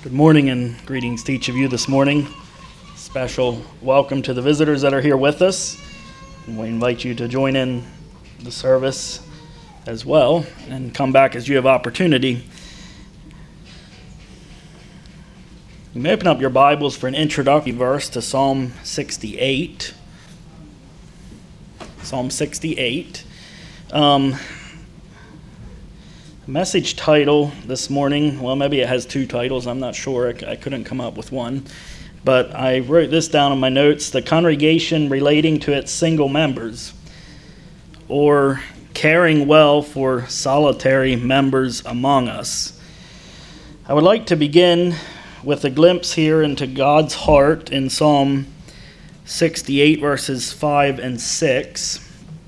Good morning and greetings to each of you this morning. Special welcome to the visitors that are here with us. And we invite you to join in the service as well and come back as you have opportunity. You may open up your Bibles for an introductory verse to Psalm 68. Psalm 68. Message title this morning, well, maybe it has two titles, I'm not sure, I couldn't come up with one, but I wrote this down in my notes: the congregation relating to its single members, or caring well for solitary members among us. I would like to begin with a glimpse here into God's heart in Psalm 68, verses 5 and 6.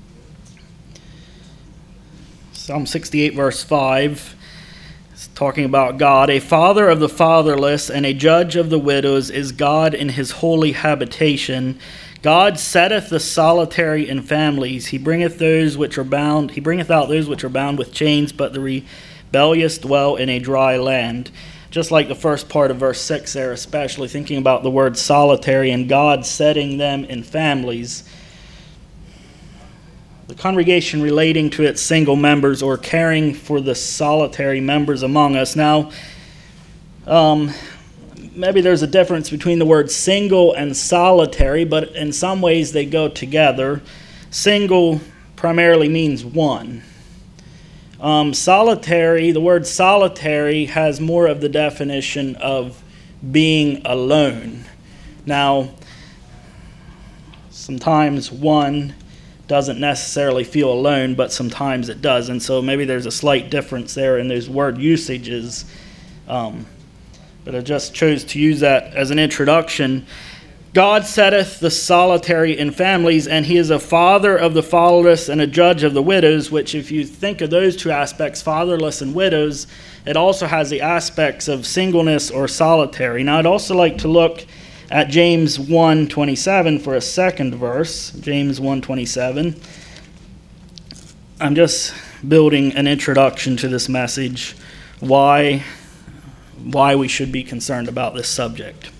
Psalm 68, verse 5, is talking about God. A father of the fatherless and a judge of the widows is God in his holy habitation. God setteth the solitary in families. He bringeth out those which are bound with chains, but the rebellious dwell in a dry land. Just like the first part of verse 6 there, especially thinking about the word solitary and God setting them in families. The congregation relating to its single members, or caring for the solitary members among us. Now, maybe there's a difference between the word single and solitary, but in some ways they go together. Single primarily means one. Solitary, the word solitary has more of the definition of being alone. Now, sometimes one doesn't necessarily feel alone, but sometimes it does, and so maybe there's a slight difference there in those word usages, but I just chose to use that as an introduction. God setteth the solitary in families, and he is a father of the fatherless and a judge of the widows, which, if you think of those two aspects, fatherless and widows, it also has the aspects of singleness or solitary. Now, I'd also like to look at James 1:27 for a second verse. James 1:27. I'm just building an introduction to this message, why we should be concerned about this subject.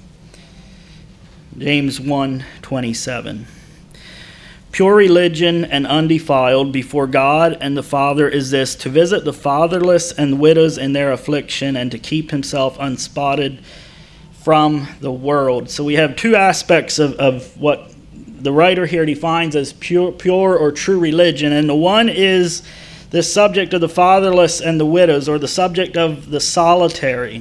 James 1:27. Pure religion and undefiled before God and the Father is this, to visit the fatherless and widows in their affliction, and to keep himself unspotted from the world. So we have two aspects of what the writer here defines as pure or true religion. And the one is the subject of the fatherless and the widows, or the subject of the solitary,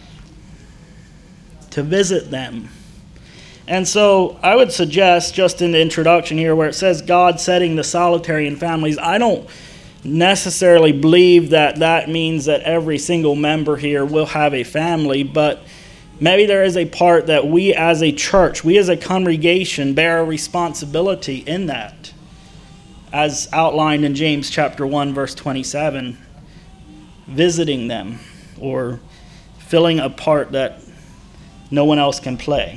to visit them. And so I would suggest, just in the introduction here, where it says God setting the solitary in families, I don't necessarily believe that means that every single member here will have a family, but maybe there is a part that we as a church, we as a congregation, bear a responsibility in that, as outlined in James chapter 1, verse 27, visiting them or filling a part that no one else can play.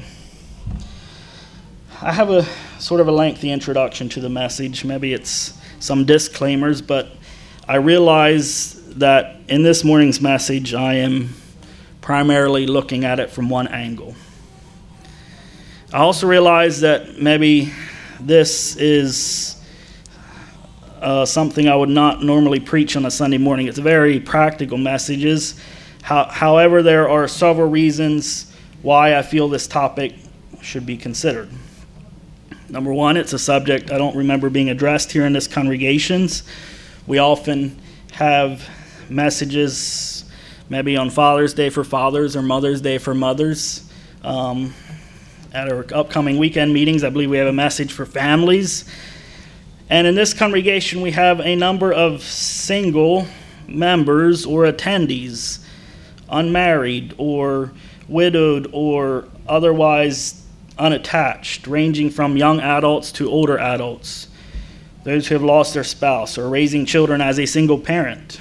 I have a sort of a lengthy introduction to the message. Maybe it's some disclaimers, but I realize that in this morning's message, I am primarily looking at it from one angle. I also realize that maybe this is something I would not normally preach on a Sunday morning. It's very practical messages. However, there are several reasons why I feel this topic should be considered. Number one, it's a subject I don't remember being addressed here in this congregations. We often have messages maybe on Father's Day for fathers or Mother's Day for mothers. At our upcoming weekend meetings, I believe we have a message for families. And in this congregation, we have a number of single members or attendees, unmarried or widowed or otherwise unattached, ranging from young adults to older adults, those who have lost their spouse or raising children as a single parent.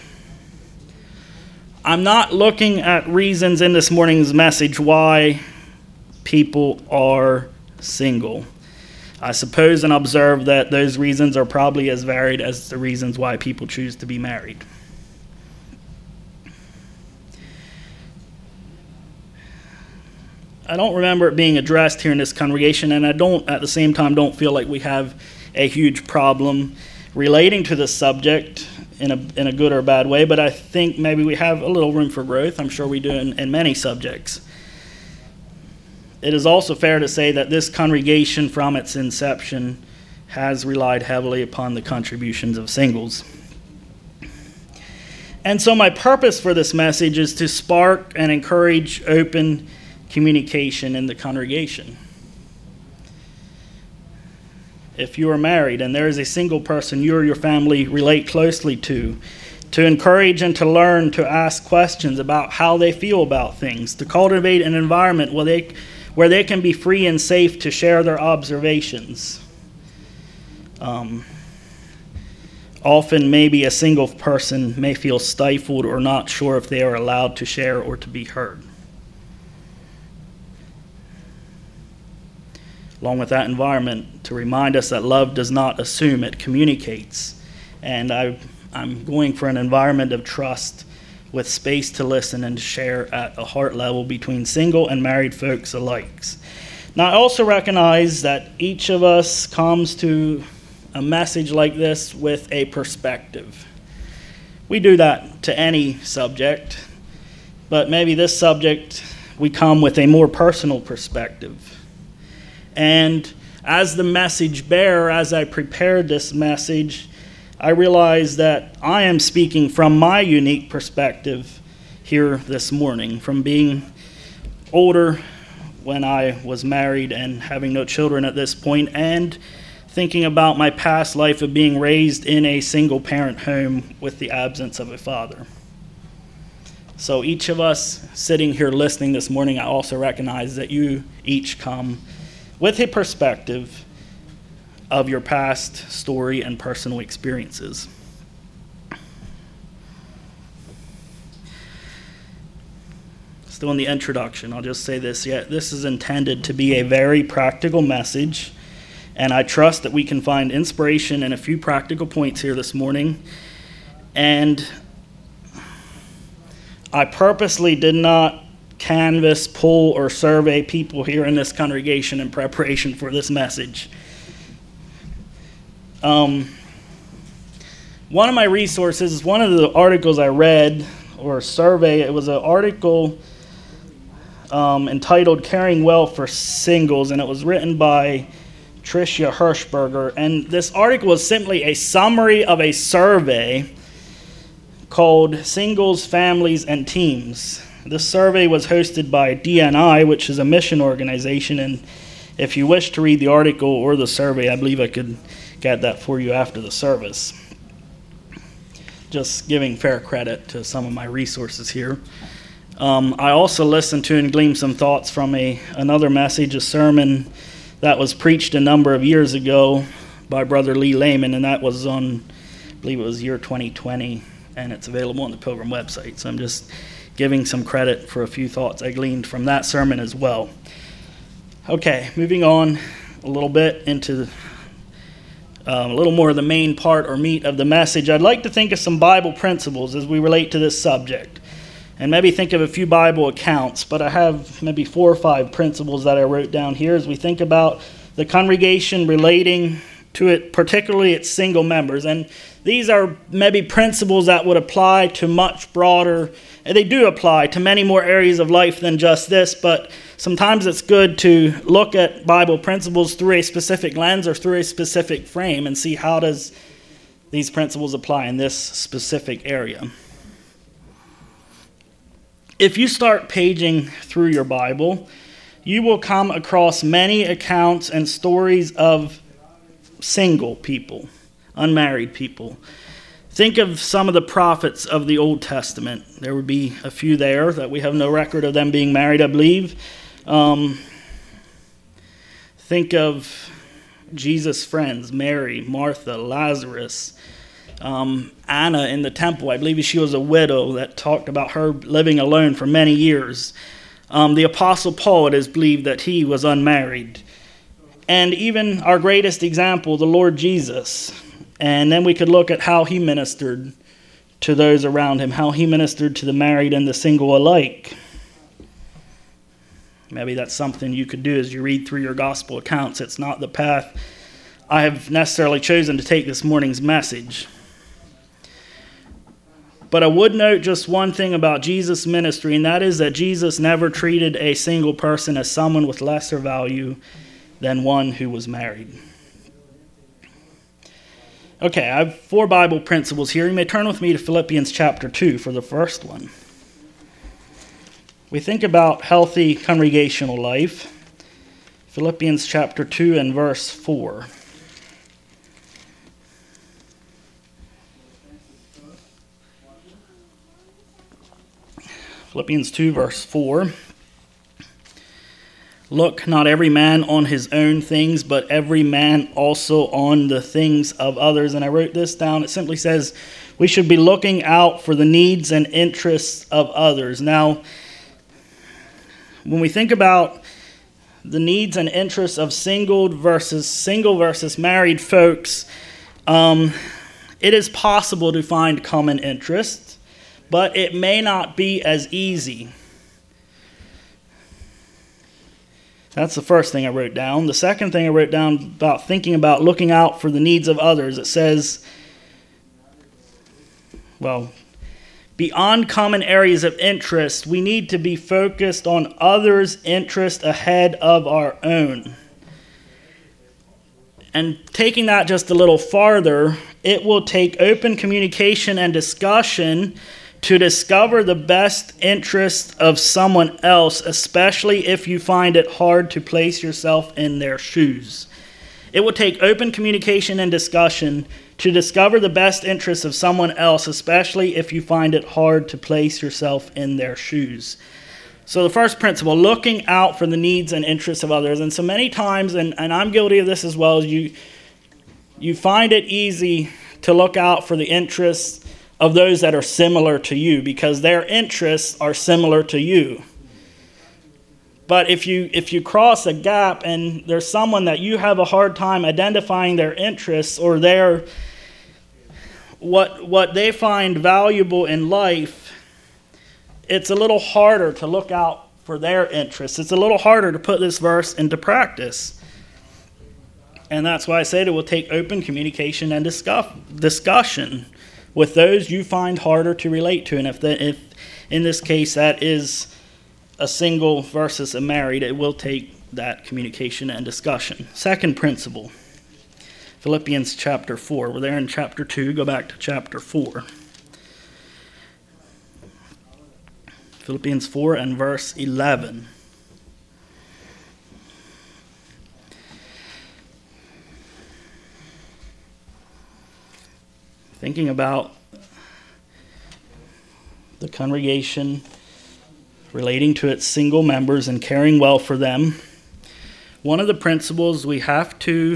I'm not looking at reasons in this morning's message why people are single. I suppose and observe that those reasons are probably as varied as the reasons why people choose to be married. I don't remember it being addressed here in this congregation, and I don't, at the same time, don't feel like we have a huge problem relating to this subject in a good or bad way, but I think maybe we have a little room for growth. I'm sure we do in many subjects. It is also fair to say that this congregation from its inception has relied heavily upon the contributions of singles. And so my purpose for this message is to spark and encourage open communication in the congregation. If you are married and there is a single person you or your family relate closely to encourage and to learn to ask questions about how they feel about things, to cultivate an environment where they can be free and safe to share their observations. Often maybe a single person may feel stifled or not sure if they are allowed to share or to be heard. Along with that environment, to remind us that love does not assume, it communicates. And I'm going for an environment of trust with space to listen and to share at a heart level between single and married folks alike. Now, I also recognize that each of us comes to a message like this with a perspective. We do that to any subject, but maybe this subject we come with a more personal perspective. And as the message bearer, as I prepared this message, I realized that I am speaking from my unique perspective here this morning, from being older when I was married and having no children at this point, and thinking about my past life of being raised in a single-parent home with the absence of a father. So each of us sitting here listening this morning, I also recognize that you each come with a perspective of your past story and personal experiences. Still in the introduction, I'll just say this. This is intended to be a very practical message, and I trust that we can find inspiration in a few practical points here this morning. And I purposely did not canvass, poll, or survey people here in this congregation in preparation for this message. One of my resources, one of the articles I read, or survey, it was an article entitled Caring Well for Singles, and it was written by Tricia Hirschberger. And this article was simply a summary of a survey called Singles, Families, and Teams. This survey was hosted by DNI, which is a mission organization, and if you wish to read the article or the survey, I believe I could get that for you after the service. Just giving fair credit to some of my resources here. I also listened to and gleaned some thoughts from another message, a sermon that was preached a number of years ago by Brother Lee Lehman, and that was on, I believe it was year 2020, and it's available on the Pilgrim website. So I'm just giving some credit for a few thoughts I gleaned from that sermon as well. Okay, moving on a little bit into a little more of the main part or meat of the message. I'd like to think of some Bible principles as we relate to this subject, and maybe think of a few Bible accounts, but I have maybe 4 or 5 principles that I wrote down here as we think about the congregation relating to it, particularly its single members. And these are maybe principles that would apply to much broader, and they do apply to many more areas of life than just this, but sometimes it's good to look at Bible principles through a specific lens or through a specific frame and see how does these principles apply in this specific area. If you start paging through your Bible, you will come across many accounts and stories of single people, unmarried people. Think of some of the prophets of the Old Testament. There would be a few there that we have no record of them being married, I believe. Think of Jesus' friends, Mary, Martha, Lazarus, Anna in the temple. I believe she was a widow that talked about her living alone for many years. The Apostle Paul, it is believed that he was unmarried. And even our greatest example, the Lord Jesus. And then we could look at how he ministered to those around him, how he ministered to the married and the single alike. Maybe that's something you could do as you read through your gospel accounts. It's not the path I have necessarily chosen to take this morning's message. But I would note just one thing about Jesus' ministry, and that is that Jesus never treated a single person as someone with lesser value than one who was married. Okay, I have 4 Bible principles here. You may turn with me to Philippians chapter 2 for the first one. We think about healthy congregational life. Philippians chapter 2 and verse 4. Philippians 2 verse 4. Look not every man on his own things, but every man also on the things of others. And I wrote this down. It simply says we should be looking out for the needs and interests of others. Now, when we think about the needs and interests of single versus married folks, it is possible to find common interests, but it may not be as easy. That's the first thing I wrote down. The second thing I wrote down about thinking about looking out for the needs of others, it says, beyond common areas of interest, we need to be focused on others' interest ahead of our own. And taking that just a little farther, it will take open communication and discussion to discover the best interest of someone else, especially if you find it hard to place yourself in their shoes. It will take open communication and discussion to discover the best interests of someone else, especially if you find it hard to place yourself in their shoes. So the first principle, looking out for the needs and interests of others. And so many times, and I'm guilty of this as well, as you find it easy to look out for the interests of those that are similar to you because their interests are similar to you. But if you cross a gap and there's someone that you have a hard time identifying their interests or their what they find valuable in life, it's a little harder to look out for their interests. It's a little harder to put this verse into practice. And that's why I said it will take open communication and discussion with those you find harder to relate to. And if in this case that is a single versus a married, it will take that communication and discussion. Second principle, Philippians chapter 4. We're there in chapter 2. Go back to chapter 4. Philippians 4 and verse 11. Thinking about the congregation relating to its single members and caring well for them, one of the principles we have to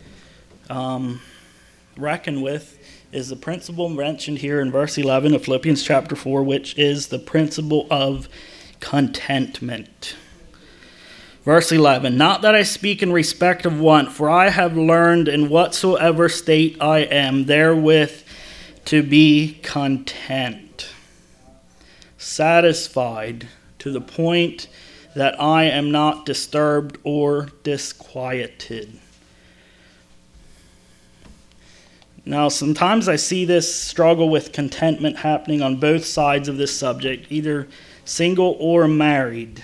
reckon with is the principle mentioned here in verse 11 of Philippians chapter 4, which is the principle of contentment. Verse 11, not that I speak in respect of want, for I have learned in whatsoever state I am, therewith to be content, satisfied to the point that I am not disturbed or disquieted. Now, sometimes I see this struggle with contentment happening on both sides of this subject, either single or married.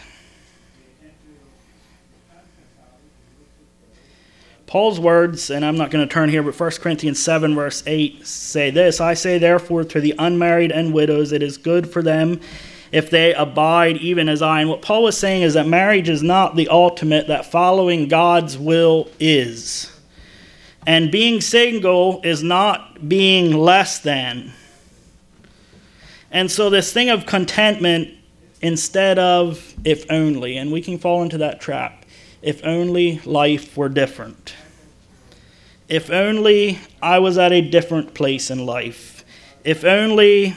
Paul's words, and I'm not going to turn here, but 1 Corinthians 7 verse 8 say this, I say therefore to the unmarried and widows, it is good for them if they abide even as I. And what Paul was saying is that marriage is not the ultimate, that following God's will is. And being single is not being less than. And so this thing of contentment instead of if only, and we can fall into that trap, if only life were different. If only I was at a different place in life. If only,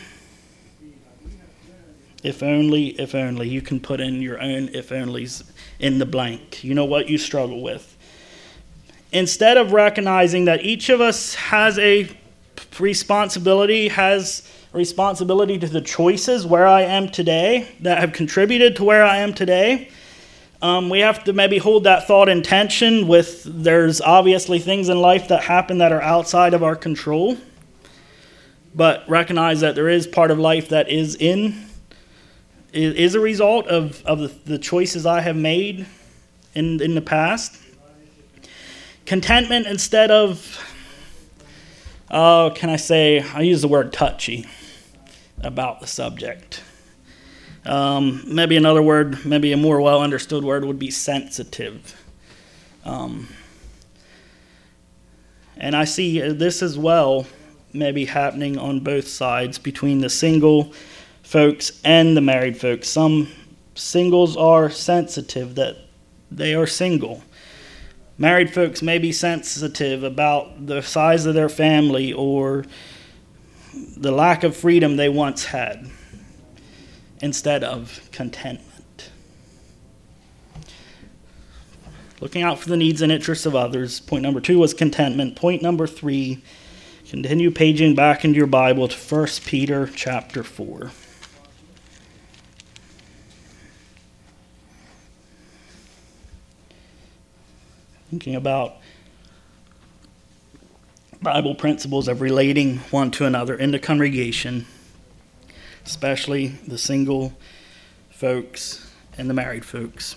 you can put in your own if onlys in the blank. You know what you struggle with. Instead of recognizing that each of us has a responsibility to the choices where I am today that have contributed to where I am today, We have to maybe hold that thought in tension with there's obviously things in life that happen that are outside of our control, but recognize that there is part of life that is a result of the choices I have made in the past. Contentment instead of, I use the word touchy about the subject. Maybe another word, maybe a more well understood word would be sensitive. And I see this as well maybe happening on both sides between the single folks and the married folks. Some singles are sensitive that they are single. Married folks may be sensitive about the size of their family or the lack of freedom they once had instead of contentment. Looking out for the needs and interests of others. Point number 2 was contentment. Point number 3, continue paging back into your Bible to 1 Peter chapter 4. Thinking about Bible principles of relating one to another in the congregation, especially the single folks and the married folks.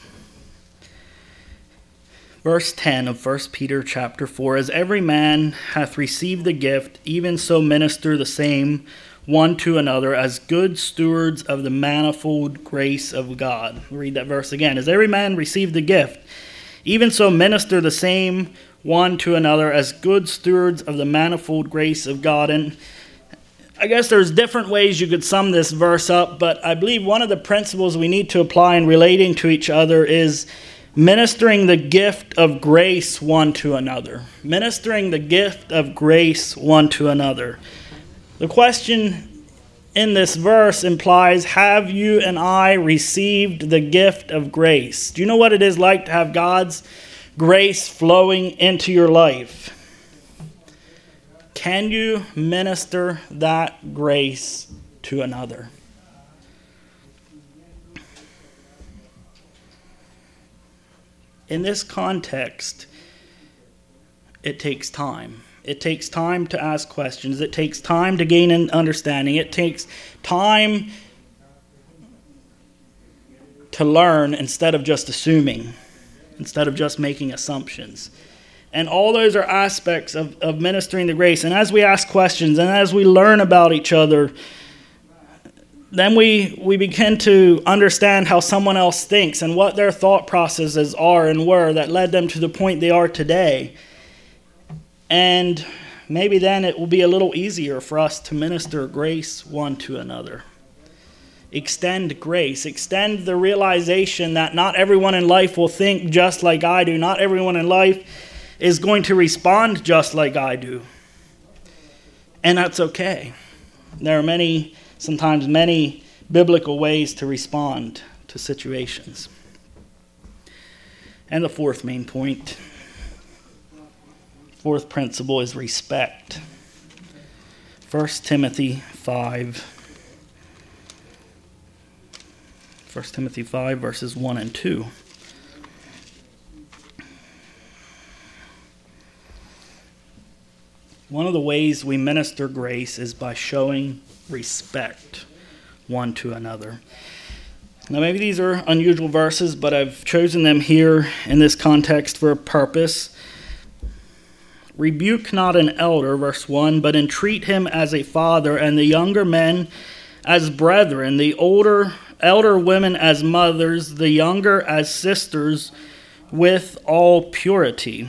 Verse 10 of 1 Peter chapter 4, as every man hath received the gift, even so minister the same one to another as good stewards of the manifold grace of God. We'll read that verse again. As every man received the gift, even so minister the same one to another as good stewards of the manifold grace of God. And I guess there's different ways you could sum this verse up, but I believe one of the principles we need to apply in relating to each other is ministering the gift of grace one to another. Ministering the gift of grace one to another. The question in this verse implies, have you and I received the gift of grace? Do you know what it is like to have God's grace flowing into your life? Can you minister that grace to another? In this context, it takes time. It takes time to ask questions. It takes time to gain an understanding. It takes time to learn instead of just assuming, instead of just making assumptions. And all those are aspects of ministering the grace. And as we ask questions and as we learn about each other, then we begin to understand how someone else thinks and what their thought processes are and were that led them to the point they are today. And maybe then it will be a little easier for us to minister grace one to another. Extend grace. Extend the realization that not everyone in life will think just like I do. Not everyone in life is going to respond just like I do. And that's okay. There are sometimes many biblical ways to respond to situations. And the fourth main point, fourth principle is respect. 1 Timothy 5. 1 Timothy 5 verses 1 and 2. One of the ways we minister grace is by showing respect one to another. Now maybe these are unusual verses, but I've chosen them here in this context for a purpose. Rebuke not an elder, verse 1, but entreat him as a father, and the younger men as brethren, the elder women as mothers, the younger as sisters, with all purity.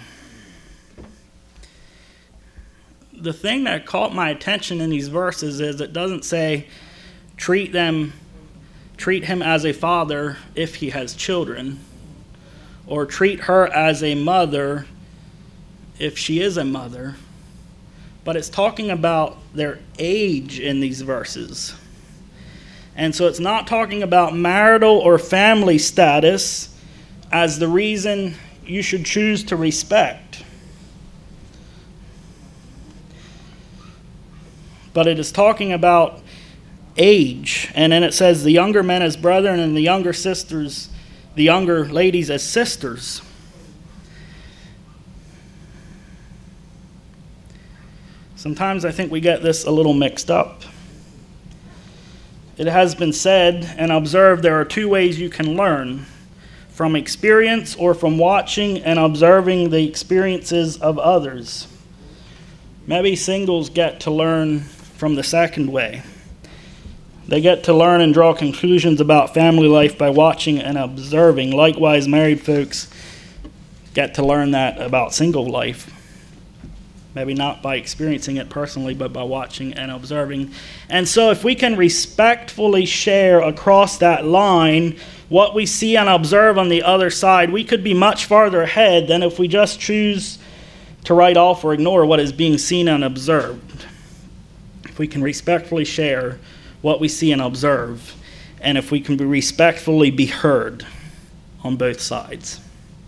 The thing that caught my attention in these verses is it doesn't say treat him as a father if he has children, or treat her as a mother if she is a mother, but it's talking about their age in these verses. And so it's not talking about marital or family status as the reason you should choose to respect. But it is talking about age. And then it says the younger men as brethren and the younger sisters the younger ladies as sisters. Sometimes I think we get this a little mixed up. It has been said and observed there are two ways you can learn: from experience or from watching and observing the experiences of others. Maybe singles get to learn from the second way. They get to learn and draw conclusions about family life by watching and observing. Likewise, married folks get to learn that about single life. Maybe not by experiencing it personally, but by watching and observing. And so if we can respectfully share across that line what we see and observe on the other side, we could be much farther ahead than if we just choose to write off or ignore what is being seen and observed. If we can respectfully share what we see and observe, and if we can respectfully be heard on both sides.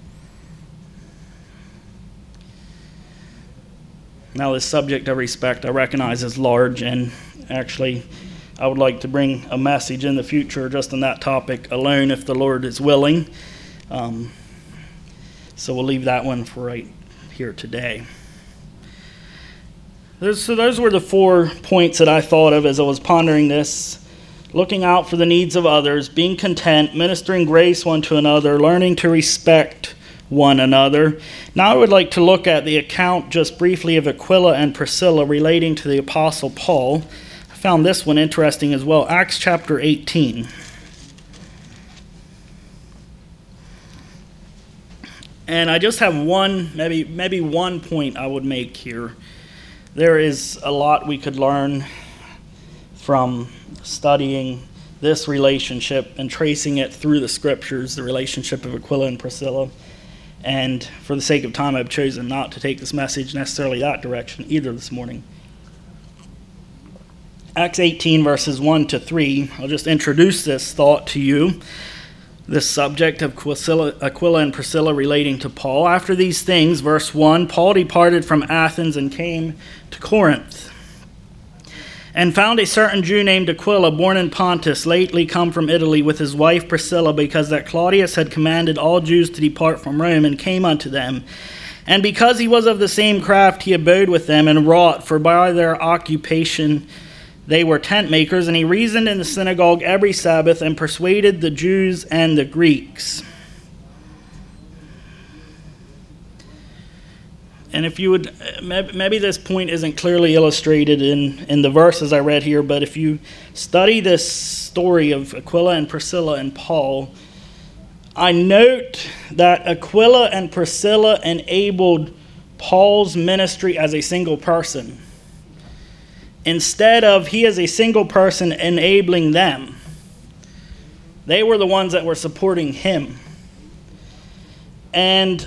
Now, this subject of respect I recognize is large, and actually I would like to bring a message in the future just on that topic alone if the Lord is willing. So we'll leave that one for right here today. So those were the 4 points that I thought of as I was pondering this. Looking out for the needs of others, being content, ministering grace one to another, learning to respect one another. Now I would like to look at the account just briefly of Aquila and Priscilla relating to the Apostle Paul. I found this one interesting as well. Acts chapter 18. And I just have one, maybe one point I would make here. There is a lot we could learn from studying this relationship and tracing it through the scriptures, the relationship of Aquila and Priscilla. And for the sake of time, I've chosen not to take this message necessarily that direction either this morning. Acts 18, verses 1 to 3. I'll just introduce this thought to you. This subject of Aquila and Priscilla relating to Paul. After these things, verse 1, Paul departed from Athens and came to Corinth, and found a certain Jew named Aquila, born in Pontus, lately come from Italy, with his wife Priscilla, because that Claudius had commanded all Jews to depart from Rome, and came unto them. And because he was of the same craft, he abode with them, and wrought, for by their occupation they were tent makers. And he reasoned in the synagogue every Sabbath, and persuaded the Jews and the Greeks. And if you would, maybe this point isn't clearly illustrated in the verses I read here, but if you study this story of Aquila and Priscilla and Paul, I note that Aquila and Priscilla enabled Paul's ministry as a single person, instead of he as a single person enabling them. They were the ones that were supporting him. And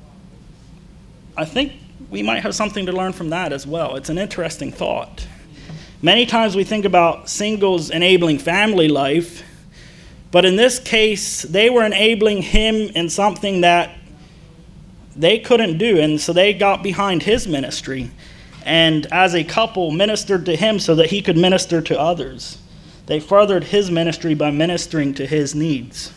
I think we might have something to learn from that as well. It's an interesting thought. Many times we think about singles enabling family life, but in this case, they were enabling him in something that they couldn't do, and so they got behind his ministry, and as a couple ministered to him so that he could minister to others. They furthered his ministry by ministering to his needs.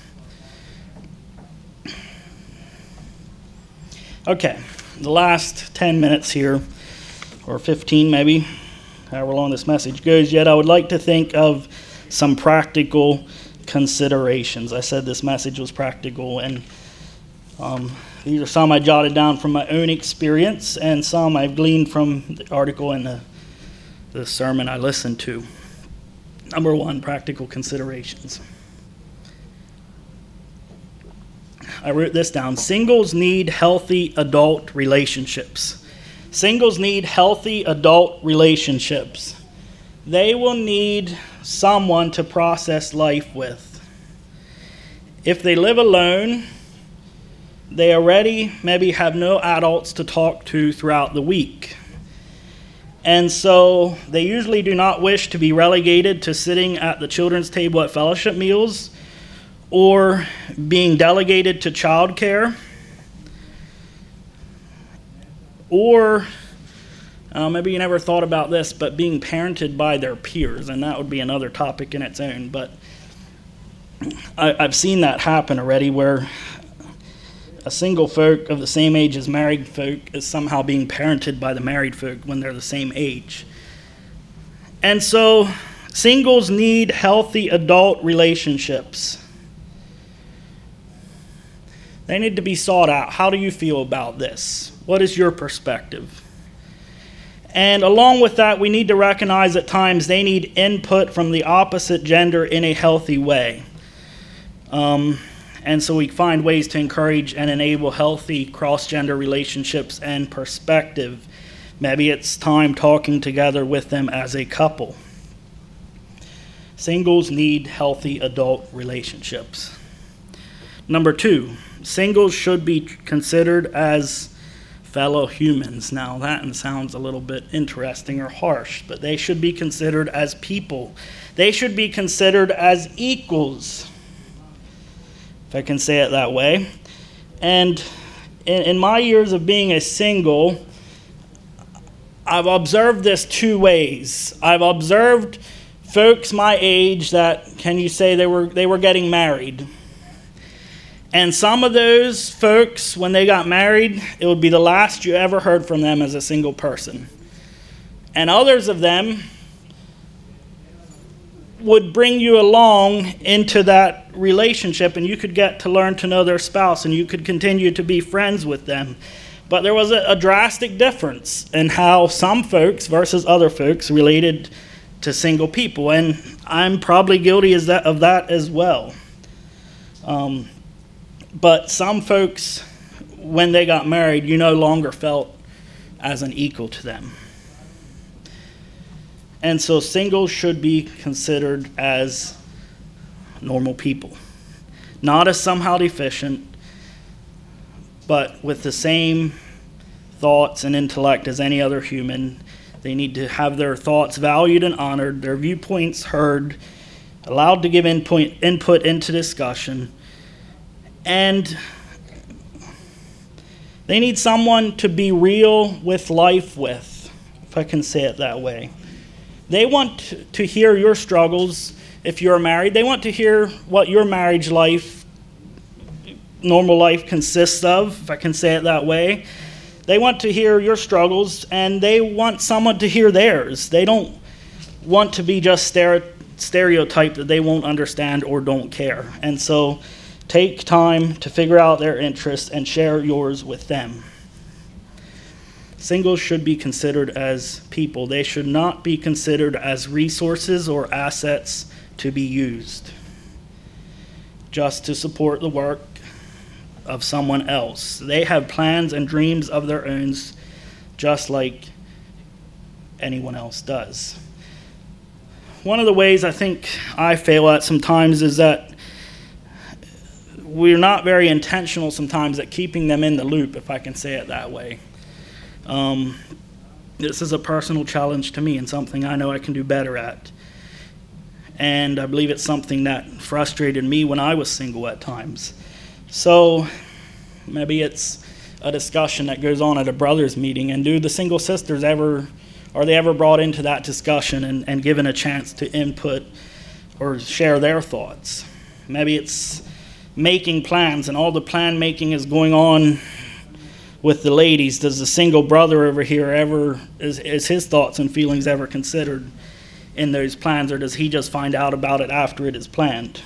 Okay. The last 10 minutes here, or 15 maybe, however long this message goes yet, I would like to think of some practical considerations. I said this message was practical, and these are some I jotted down from my own experience, and some I've gleaned from the article and the sermon I listened to. Number 1, practical considerations. I wrote this down. Singles need healthy adult relationships. Singles need healthy adult relationships. They will need someone to process life with. If they live alone, they already maybe have no adults to talk to throughout the week. And so they usually do not wish to be relegated to sitting at the children's table at fellowship meals, or being delegated to childcare, or maybe you never thought about this, but being parented by their peers, and that would be another topic in its own. But I've seen that happen already, where a single folk of the same age as married folk is somehow being parented by the married folk when they're the same age. And so singles need healthy adult relationships. They need to be sought out. How do you feel about this? What is your perspective? And along with that, we need to recognize at times they need input from the opposite gender in a healthy way. And so we find ways to encourage and enable healthy cross-gender relationships and perspective. Maybe it's time talking together with them as a couple. Singles need healthy adult relationships. Number 2, singles should be considered as fellow humans. Now that sounds a little bit interesting or harsh, but they should be considered as people. They should be considered as equals, if I can say it that way. And in my years of being a single, I've observed this 2 ways. I've observed folks my age that, can you say, they were getting married. And some of those folks, when they got married, it would be the last you ever heard from them as a single person. And others of them would bring you along into that relationship, and you could get to learn to know their spouse, and you could continue to be friends with them. But there was a drastic difference in how some folks versus other folks related to single people, and I'm probably guilty of that as well. But some folks, when they got married, you no longer felt as an equal to them. And so singles should be considered as normal people. Not as somehow deficient, but with the same thoughts and intellect as any other human. They need to have their thoughts valued and honored, their viewpoints heard, allowed to give input into discussion. And they need someone to be real with life with, if I can say it that way. They want to hear your struggles if you're married. They want to hear what your marriage life, normal life, consists of, if I can say it that way. They want to hear your struggles, and they want someone to hear theirs. They don't want to be just stereotyped that they won't understand or don't care. And so take time to figure out their interests and share yours with them. Singles should be considered as people. They should not be considered as resources or assets to be used just to support the work of someone else. They have plans and dreams of their own, just like anyone else does. One of the ways I think I fail at sometimes is that we're not very intentional sometimes at keeping them in the loop, if I can say it that way. This is a personal challenge to me and something I know I can do better at. And I believe it's something that frustrated me when I was single at times. So maybe it's a discussion that goes on at a brothers meeting, and do the single sisters are they ever brought into that discussion and given a chance to input or share their thoughts? Maybe it's making plans, and all the plan making is going on with the ladies. Does the single brother over here is his thoughts and feelings ever considered in those plans, or does he just find out about it after it is planned?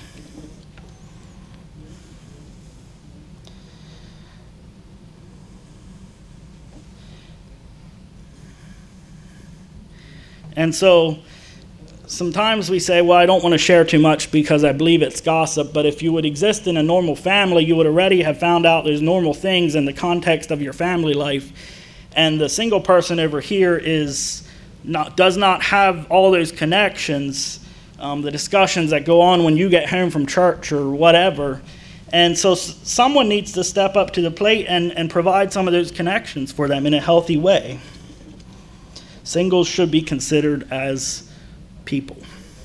And so sometimes we say, well, I don't want to share too much because I believe it's gossip, but if you would exist in a normal family, you would already have found out there's normal things in the context of your family life. And the single person over here does not have all those connections, the discussions that go on when you get home from church or whatever. And so someone needs to step up to the plate and provide some of those connections for them in a healthy way. Singles should be considered as people.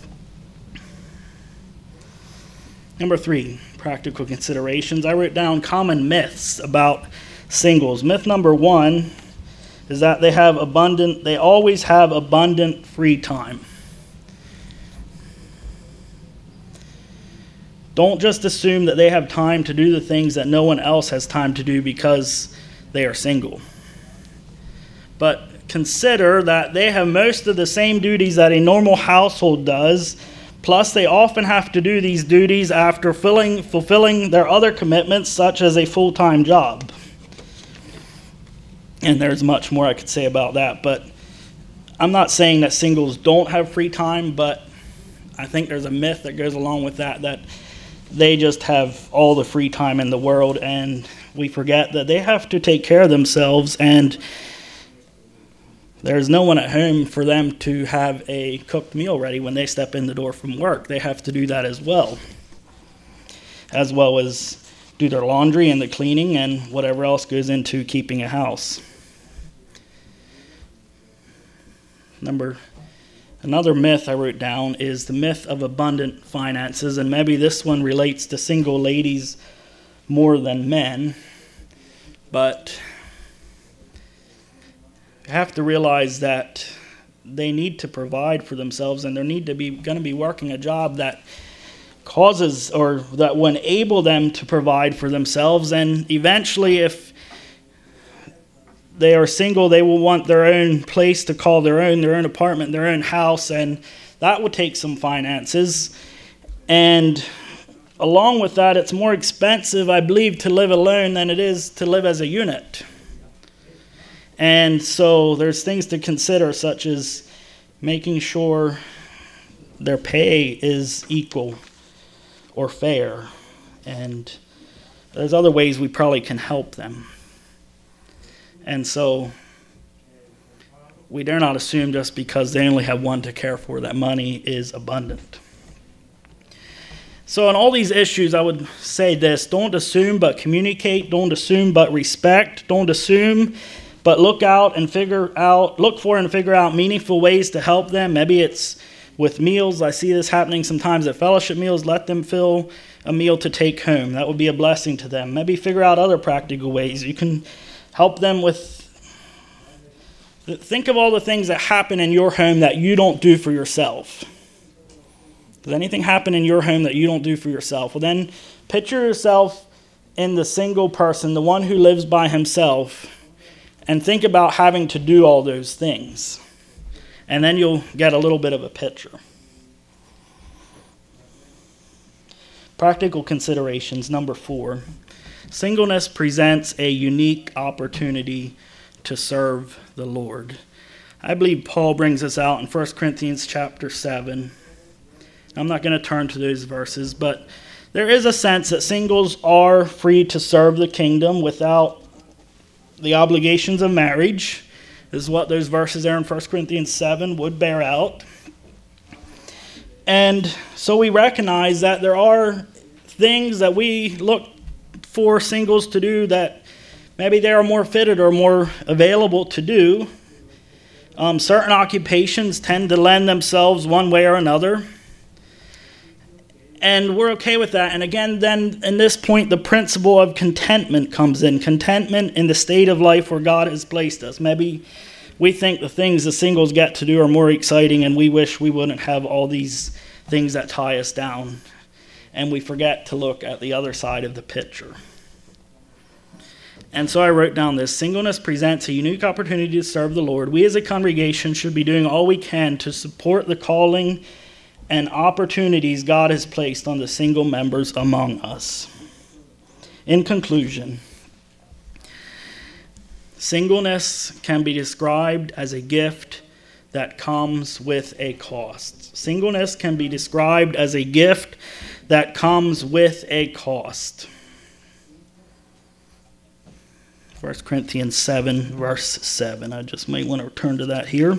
Number 3, practical considerations. I wrote down common myths about singles. Myth number 1 is that they always have abundant free time. Don't just assume that they have time to do the things that no one else has time to do because they are single. But consider that they have most of the same duties that a normal household does, plus they often have to do these duties after fulfilling their other commitments, such as a full-time job. And there's much more I could say about that, but I'm not saying that singles don't have free time, but I think there's a myth that goes along with that they just have all the free time in the world, and we forget that they have to take care of themselves, and there's no one at home for them to have a cooked meal ready when they step in the door from work. They have to do that as well as do their laundry and the cleaning and whatever else goes into keeping a house. Another myth I wrote down is the myth of abundant finances, and maybe this one relates to single ladies more than men, but you have to realize that they need to provide for themselves, and they need to be going to be working a job that causes or that will enable them to provide for themselves. And eventually, if they are single, they will want their own place to call their own apartment, their own house, and that will take some finances. And along with that, it's more expensive, I believe, to live alone than it is to live as a unit. And so there's things to consider, such as making sure their pay is equal or fair. And there's other ways we probably can help them. And so we dare not assume just because they only have one to care for that money is abundant. So in all these issues, I would say this: don't assume but communicate, don't assume but respect, don't assume but look for and figure out meaningful ways to help them. Maybe it's with meals. I see this happening sometimes at fellowship meals. Let them fill a meal to take home. That would be a blessing to them. Maybe figure out other practical ways. You can help them with, think of all the things that happen in your home that you don't do for yourself. Does anything happen in your home that you don't do for yourself? Well, then picture yourself in the single person, the one who lives by himself, and think about having to do all those things. And then you'll get a little bit of a picture. Practical considerations, number 4. Singleness presents a unique opportunity to serve the Lord. I believe Paul brings this out in 1 Corinthians chapter 7. I'm not going to turn to those verses, but there is a sense that singles are free to serve the kingdom without the obligations of marriage. This is what those verses there in 1 Corinthians 7 would bear out. And so we recognize that there are things that we look for singles to do that maybe they are more fitted or more available to do. Certain occupations tend to lend themselves one way or another. And we're okay with that. And again, then in this point, the principle of contentment comes in. Contentment in the state of life where God has placed us. Maybe we think the things the singles get to do are more exciting, and we wish we wouldn't have all these things that tie us down. And we forget to look at the other side of the picture. And so I wrote down this: singleness presents a unique opportunity to serve the Lord. We as a congregation should be doing all we can to support the calling and opportunities God has placed on the single members among us. In conclusion, singleness can be described as a gift that comes with a cost. Singleness can be described as a gift that comes with a cost. 1 Corinthians 7, verse 7. I just might want to return to that here.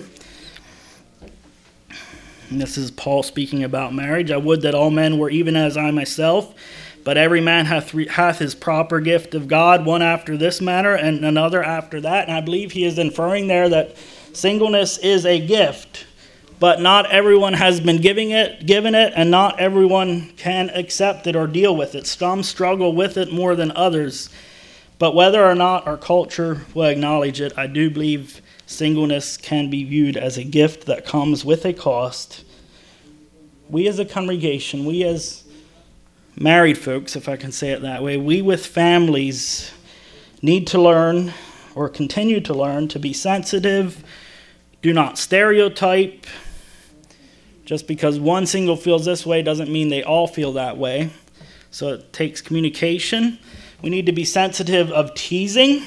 And this is Paul speaking about marriage. I would that all men were even as I myself, but every man hath his proper gift of God, one after this manner, and another after that. And I believe he is inferring there that singleness is a gift, but not everyone has been given it, and not everyone can accept it or deal with it. Some struggle with it more than others. But whether or not our culture will acknowledge it, I do believe singleness can be viewed as a gift that comes with a cost. We as a congregation, we as married folks, if I can say it that way, we with families need to learn or continue to learn to be sensitive. Do not stereotype. Just because one single feels this way doesn't mean they all feel that way. So it takes communication. We need to be sensitive of teasing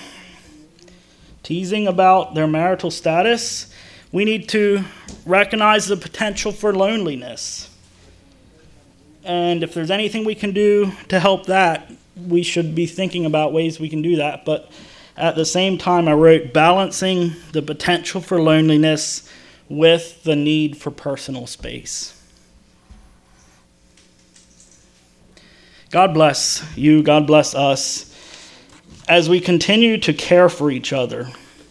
about their marital status. We need to recognize the potential for loneliness. And if there's anything we can do to help that, we should be thinking about ways we can do that. But at the same time, I wrote balancing the potential for loneliness with the need for personal space. God bless you. God bless us as we continue to care for each other.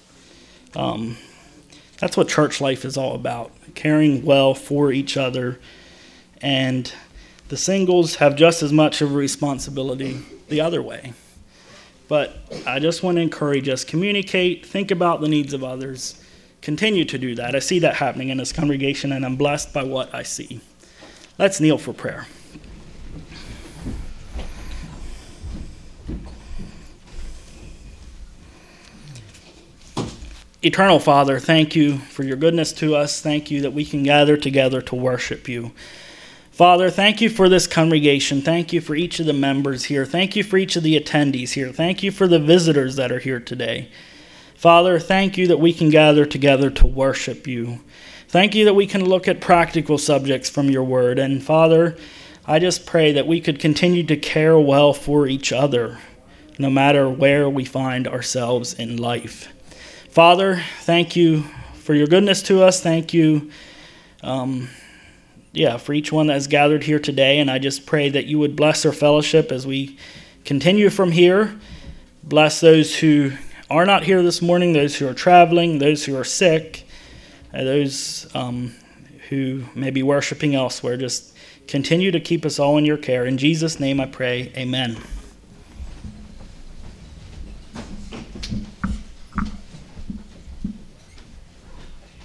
That's what church life is all about, caring well for each other. And the singles have just as much of a responsibility the other way. But I just want to encourage us, communicate, think about the needs of others, continue to do that. I see that happening in this congregation, and I'm blessed by what I see. Let's kneel for prayer. Eternal Father, thank you for your goodness to us. Thank you that we can gather together to worship you. Father, thank you for this congregation. Thank you for each of the members here. Thank you for each of the attendees here. Thank you for the visitors that are here today. Father, thank you that we can gather together to worship you. Thank you that we can look at practical subjects from your word. And Father, I just pray that we could continue to care well for each other, no matter where we find ourselves in life. Father, thank you for your goodness to us. Thank you for each one that has gathered here today. And I just pray that you would bless our fellowship as we continue from here. Bless those who are not here this morning, those who are traveling, those who are sick, those who may be worshiping elsewhere. Just continue to keep us all in your care. In Jesus' name I pray, amen.